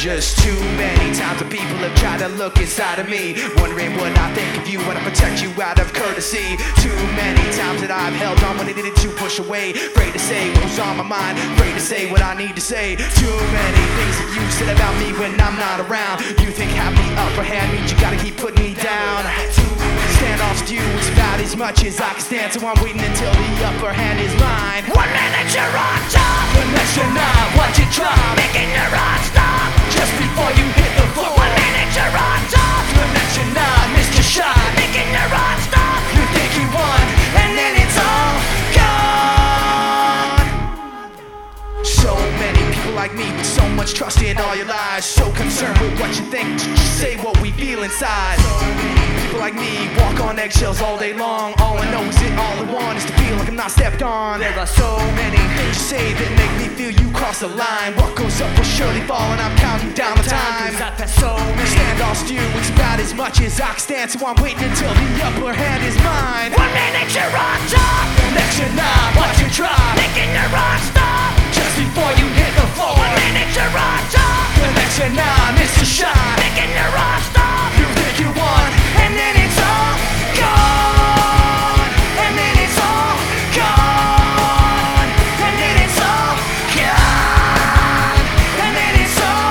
just too many times that people have tried to look inside of me, wondering what I think of you, when I protect you out of courtesy. Too many times that I've held on when they needed to push away, afraid to say what was on my mind, afraid to say what I need to say. Too many things that you said about me when I'm not around. You think having the upper hand means you gotta keep putting me down. Stand off to you, it's about as much as I can stand, so I'm waiting until the upper hand is mine. 1 minute you're on top, the next you're not, watch it drop, making your heart stop. just before you hit the floor. 1 minute you're on top, The next you're not, missed your shot, making your heart stop. you think you won, and then it's all gone. So many people like me with so much trust in all your lies, so concerned with what you think, just say what we feel inside. People like me walk on eggshells all day long, all I know is that all I want is to feel like I'm not stepped on. There are so many things you say that make me feel you cross the line. What goes up will surely fall, and I'm counting down the time. So many. Stand off to you, it's about as much as I can stand, so I'm waiting until the upper hand is mine. 1 minute you're on top, Next you're not, watch it drop, making your heart stop. just before you hit the floor. 1 minute you're on top, The next you're not, miss your shot, making your heart stop. you think you won, and then it's all gone. And then it's all gone. And then it's all gone. And then it's all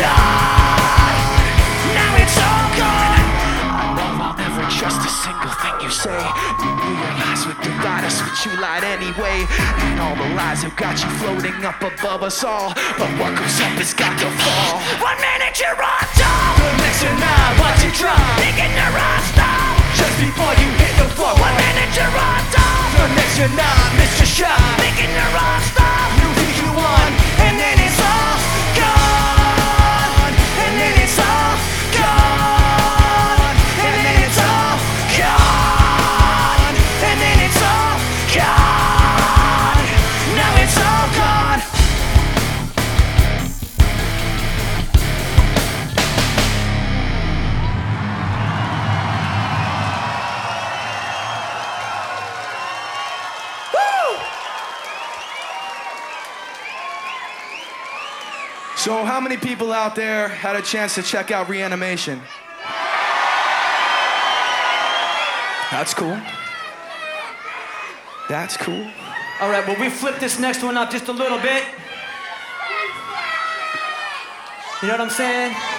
gone. Now it's all gone. I know I'll never trust a single thing you say. You knew your lies would divide us, but you lied anyway. And all the lies have got you floating up above us all. But what goes up has got to fall. 1 minute you're on top, The next you're not, watch it drop, making your heart stop. just before you hit the floor. 1 minute you're on top, The next you're not, miss your shot, making your heart stop. you think you won, and then it's all gone. And then it's all gone. And then it's all gone. And then it's all gone. Now it's all gone. So how many people out there had a chance to check out Reanimation? That's cool. That's cool. All right, well, we flip this next one up just a little bit. You know what I'm saying?